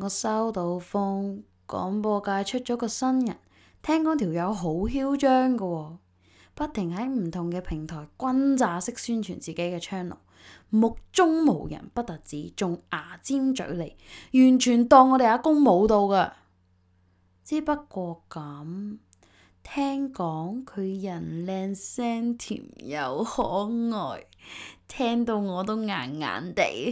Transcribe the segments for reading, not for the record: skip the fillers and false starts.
我收到風，廣播界出咗個新人，聽講條友好囂張㗎喎，不停喺唔同嘅平台轟炸式宣傳自己嘅 channel，目中無人不特止，仲牙尖嘴利，完全當我哋阿公冇到㗎。只不過咁，聽講佢人靚聲甜又可愛，聽到我都硬硬地。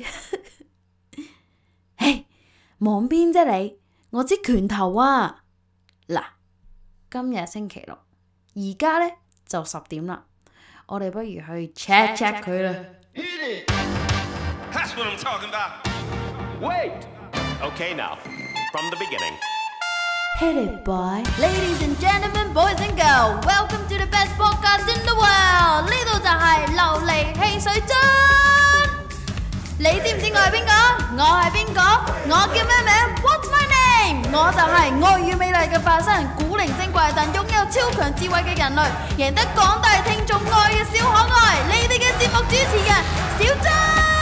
嘿，望邊啫你？我支拳頭啊！嗱，今日星期六，而家呢就10點啦，我哋不如去 check 佢啦。 That's what I'm talking about. Wait. Okay, now from the beginning. Hit it, boy. Ladies and gentlemen, boys and girls, welcome to the best podcast in the world. 呢度就係流離汽水樽。你知唔知我係邊個？我係邊個？我叫咩名 ？What's my name？ 我就係愛與美麗嘅化身，古靈精怪但擁有超強智慧嘅人類，贏得廣大聽眾愛嘅小可愛。你哋嘅節目主持人小樽。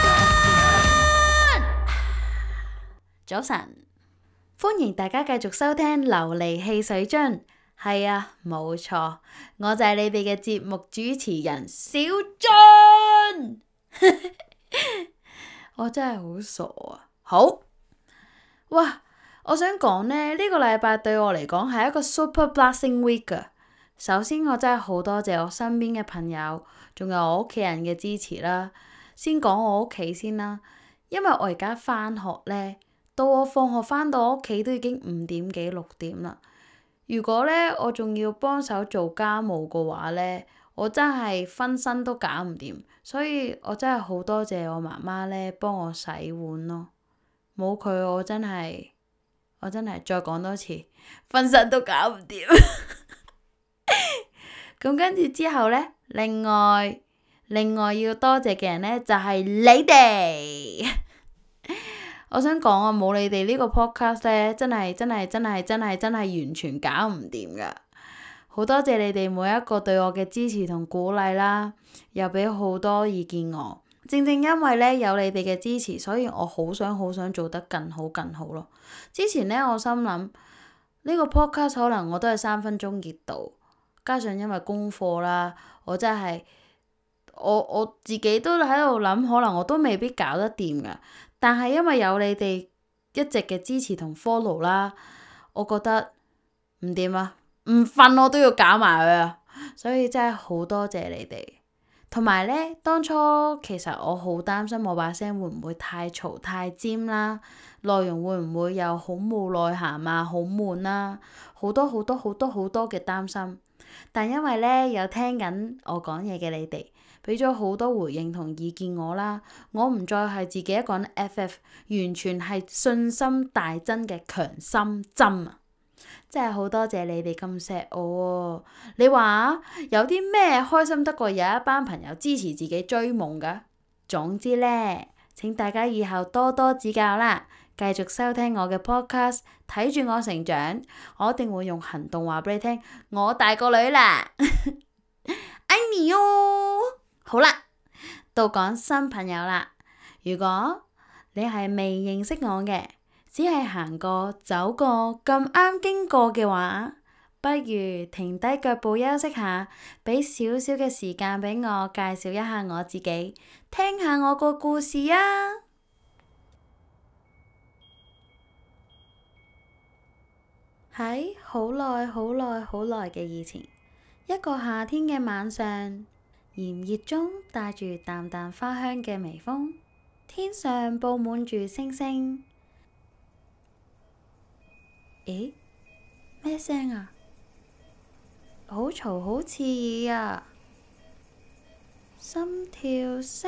早晨。歡迎大家繼續收聽流離汽水樽，係啊，冇錯，我就係你哋嘅節目主持人小樽。我真係好傻啊！好，哇，我想講呢個禮拜對我嚟講係一個 super blessing week 啊。首先，我真係好多謝我身邊嘅朋友，仲有我屋企人嘅支持啦。先講我屋企先啦，因為我而家返學呢。到我放學返到我屋企都已經5點幾6點啦。如果呢，我仲要幫手做家務嘅話呢，我真係分身都搞唔掂。所以我真係好多謝我媽媽呢幫我洗碗咯。冇佢我真係再講多次，分身都搞唔掂。咁跟住之後呢，另外要多謝嘅人呢，就係你哋。我想講啊，冇你哋呢個 podcast 呢，真係完全搞唔掂噶。好多謝你哋每一個對我嘅支持同鼓勵啦，又俾好多意見我。正正因為呢，有你哋嘅支持，所以我好想做得更好咯。之前呢，我心諗呢個 podcast 可能我都係3分鐘熱度，加上因為功課啦，我真係我自己都喺度諗，可能我都未必搞得掂噶。但係因為有你哋一直嘅支持同 follow 啦，我覺得唔掂啊，唔瞓我都要搞埋佢啊，所以真係好多謝你哋。同埋呢，當初其實我好擔心我把聲會唔會太嘈太尖啦，內容會唔會又好冇內涵啊，好悶啦，好多嘅擔心。但因為呢，有聽緊我講嘢嘅你哋，俾咗好多回應同意見我啦，我唔再係自己一個人 FF， 完全係信心大增嘅強心針啊！真係好多謝你哋咁錫我喎。你話有啲咩開心得過有一班朋友支持自己追夢㗎？總之呢，請大家以後多多指教啦，繼續收聽我嘅 podcast， 睇住我成長，我一定會用行動話俾你聽，我大個女啦，愛你喲！好啦，到講新朋友啦。如果你係未認識我嘅，只係行過走過咁啱經過嘅話，不如停低腳步休息下，俾少少嘅時間俾我介紹一下我自己，聽下我個故事啊！喺好耐嘅以前，一個夏天嘅晚上，炎熱中帶住淡淡花香嘅微風，天上佈滿住星星。咦？咩聲啊？好嘈好刺耳啊！心跳聲？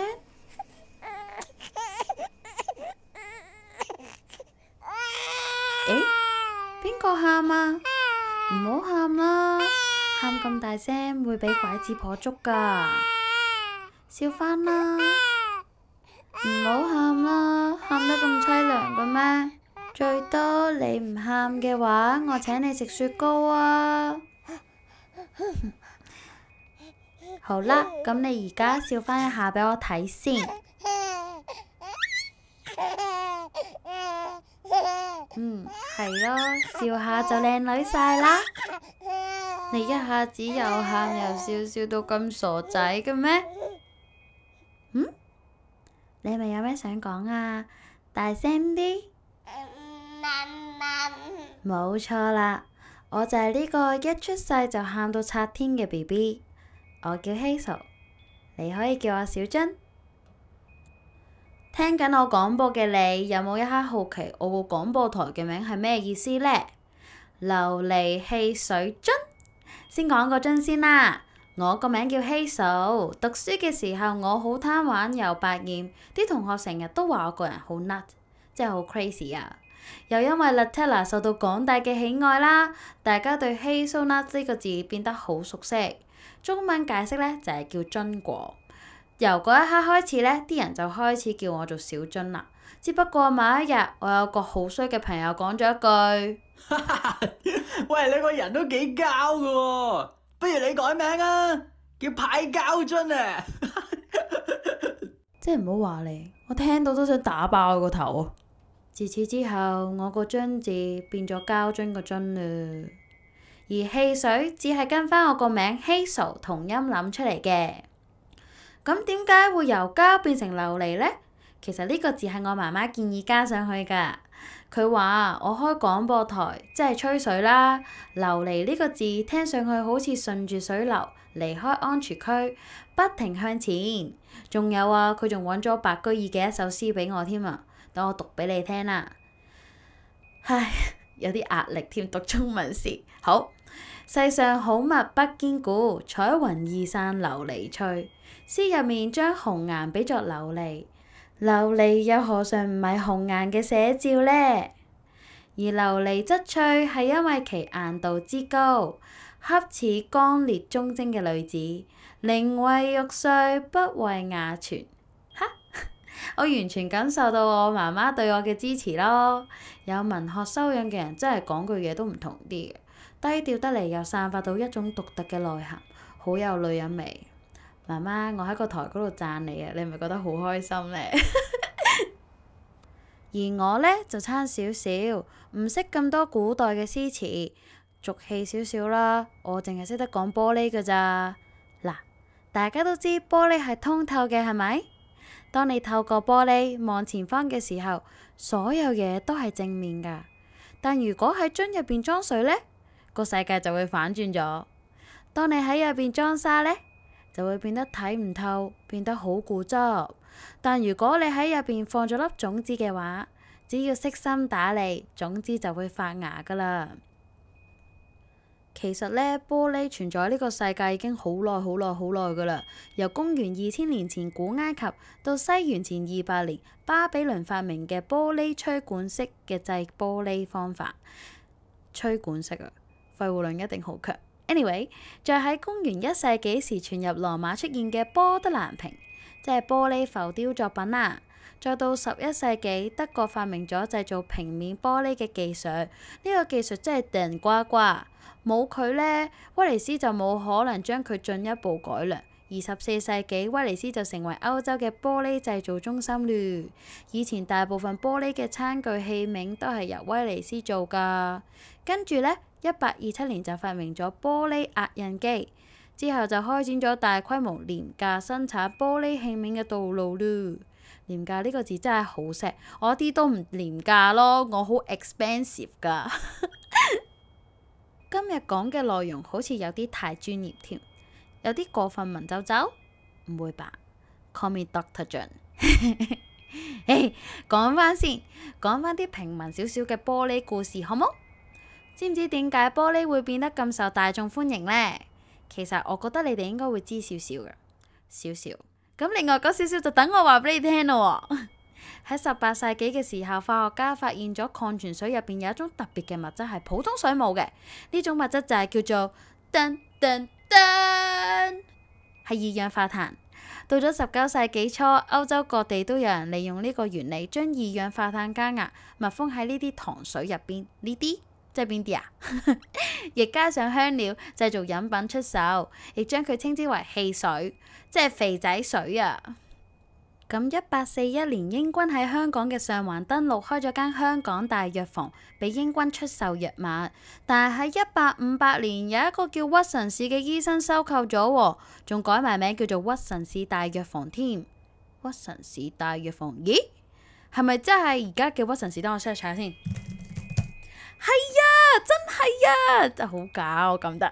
邊個喊啊？唔好喊啦！喊咁大聲會俾拐子婆捉㗎，笑返啦！唔好喊啦，喊得咁淒涼嘅咩？最多你唔喊嘅話，我請你食雪糕啊！好啦，咁你而家笑返一下俾我睇先。 咯，笑下就靚女晒啦。你一下子又喊又笑，笑到咁傻仔嘅咩？你係咪有咩想講啊？大聲啲！冇錯啦，我就係呢個一出世就喊到拆天嘅 BB， 我叫 Hazel， 你可以叫我小津。聽緊我廣播嘅你，有冇一刻好奇我個廣播台嘅名係咩意思呢？琉璃汽水樽。先講個樽先啦，我個名叫 Hazel， 讀書嘅時候我好貪玩又百厭，啲同學成日都話我個人好 nut， 即係好 crazy 啊！又因為 Nutella 受到廣大嘅喜愛啦，大家對 Hazelnut 呢個字變得好熟悉。中文解釋呢就係叫樽果。由嗰一刻開始呢，啲人就開始叫我做小津啦。只不過某一日，我有個好衰嘅朋友講咗一句： 喂，你個人都幾膠㗎喎，不如你改名啊，叫派膠津啊！ 即係唔好話你，我聽到都想打爆佢個頭。自此之後，我個津字變咗膠樽個樽啦，而汽水只係跟翻我個名 Hazel 同音諗出嚟嘅。咁點解會由膠變成琉璃呢？其實呢個字係我媽媽建議加上去㗎。佢話我開廣播台即係吹水啦，琉璃呢個字聽上去好似順住水流離開安全區，不停向前。仲有啊，佢仲揾咗白居易嘅一首詩俾我添啊，等我讀俾你聽啦。唉，有啲壓力添，讀中文時。好，世上好物不堅固，彩雲易散琉璃脆。詩入面將紅顏比作琉璃，琉璃又何嘗唔係紅顏嘅寫照呢？而琉璃質脆係因為其硬度之高，恰似剛烈忠貞嘅女子，寧為玉碎不為瓦全。哈！我完全感受到我媽媽對我嘅支持咯。有文學修養嘅人真係講句嘢都唔同啲嘅，低調得嚟又散發到一種獨特嘅內涵，好有女人味。媽媽，我喺個台嗰度讚你啊，你係咪覺得好開心呢？而我呢，就差少少，唔識咁多古代嘅詩詞，俗氣少少啦。我淨係識得講玻璃㗎咋。嗱，大家都知玻璃係通透嘅，係咪？當你透過玻璃望前方嘅時候，所有嘢都係正面㗎。但如果喺樽入邊裝水呢，個世界就會反轉咗。當你喺入邊裝沙呢，就會變得睇唔透，變得好固執。但如果你喺入邊放咗粒種子嘅話，只要悉心打理，種子就會發芽噶啦。其實呢，玻璃存在呢個世界已經好耐噶啦。由公元2000年前古埃及到西元前200年巴比倫發明嘅玻璃吹管式嘅製玻璃方法。吹管式啊，肺活量一定好強。Anyway， 再喺公元1世紀時傳入羅馬出現嘅波德蘭瓶，即係玻璃浮雕作品啦。再到11世紀，德國發明咗製造平面玻璃嘅技術，呢個技術真係頂呱呱，冇佢呢，威尼斯就冇可能將佢進一步改良。24世紀，威尼斯就成為歐洲嘅玻璃製造中心嘞。以前大部分玻璃嘅餐具器皿都係由威尼斯做㗎。跟住呢，1827年就發明咗玻璃壓印機，之後就開展咗大規模廉價生產玻璃器皿嘅道路嘞。廉價呢個字真係好錫，我一啲都唔廉價咯，我好 expensive 㗎。今日講嘅內容好似有啲太專業添。有啲過分文縐縐？唔會吧 ？Call me Dr. John。講翻先，講翻啲平民少少嘅玻璃故事，好冇？知唔知點解玻璃會變得咁受大眾歡迎呢？其實我覺得你哋應該會知少少嘅，少少。咁另外嗰少少就等我話俾你聽咯。喺18世紀嘅時候，化學家發現咗礦泉水入邊有一種特別嘅物質係普通水冇嘅，呢種物質就係叫做噔噔噔，係二氧化碳。到咗19世紀初，歐洲各地都有人利用呢個原理，將二氧化碳加壓密封喺呢啲糖水入邊。呢啲即係邊啲啊？亦加上香料製造飲品出售，亦將佢稱之為汽水，即係肥仔水啊！ 咁1841年英軍喺香港嘅上環登陸，開咗間香港大藥房，俾英軍出售藥物。但係喺1858年，有一個叫屈臣氏嘅醫生收購咗，仲改埋名叫做屈臣氏大藥房添。屈臣氏大藥房，咦？係咪真係而家嘅屈臣氏？等我 search 下先。係啊，真係啊，真係好假，我咁得。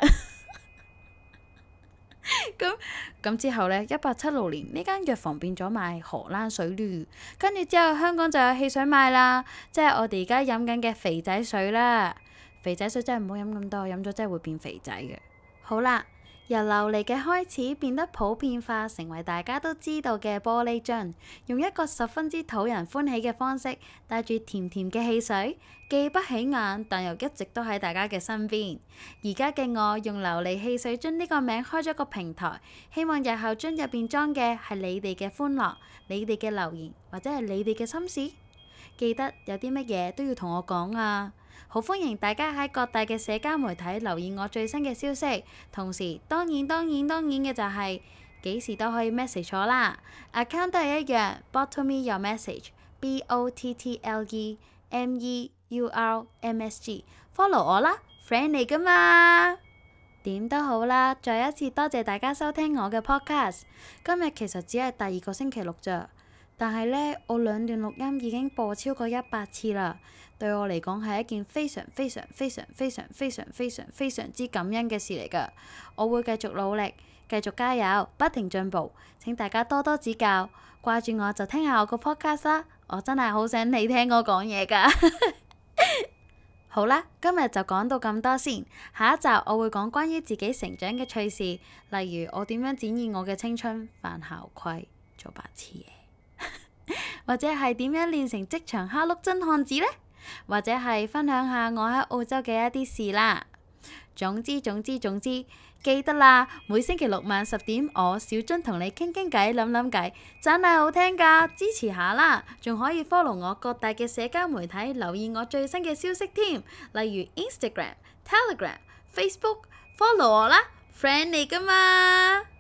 咁之後呢，1876年呢間藥房變咗賣荷蘭水嚕，跟住之後香港就有汽水賣啦，即係我哋而家飲緊嘅肥仔水啦。肥仔水真係唔好飲咁多，飲咗真係會變肥仔嘅。好啦，由琉璃嘅開始變得普遍化，成為大家都知道嘅玻璃樽，用一個十分之討人歡喜嘅方式，帶住甜甜嘅汽水，既不起眼，但又一直都喺大家嘅身邊。而家嘅我用琉璃汽水樽呢個名開咗個平台，希望日後樽入邊裝嘅係你哋嘅歡樂、你哋嘅留言或者係你哋嘅心事。記得有啲乜嘢都要同我講啊！好歡迎大家喺各大嘅社交媒體留意我最新嘅消息，同時當然嘅就係幾時都可以 message 我啦。account 都係一樣，bottle me your message，BOTTLEMEURMSG，follow 我啦 ，friend 嚟噶嘛。點都好啦，再一次多謝大家收聽我嘅 podcast。今日其實只係第2個星期六咋，但係呢，我2段錄音已經播超過100次啦。對我嚟講係一件非常之感恩嘅事嚟㗎。我會繼續努力，繼續加油，不停進步。請大家多多指教，掛住我就聽下我個 podcast 啦。我真係好想你聽我講嘢㗎。好啦，今日就講到咁多先。下一集我會講關於自己成長嘅趣事，例如我點樣展現我嘅青春，犯校規，做白痴嘢，或者係點樣練成職場蝦碌真漢子呢？或者係分享下我喺澳洲嘅一啲事啦。總之，記得啦，每星期六晚10點，我小樽同你傾傾偈，諗計，真係好聽㗎，支持下啦。仲可以 follow 我各大嘅社交媒體，留意我最新嘅消息添，例如 Instagram、Telegram、Facebook，follow 我啦，friend 嚟㗎嘛。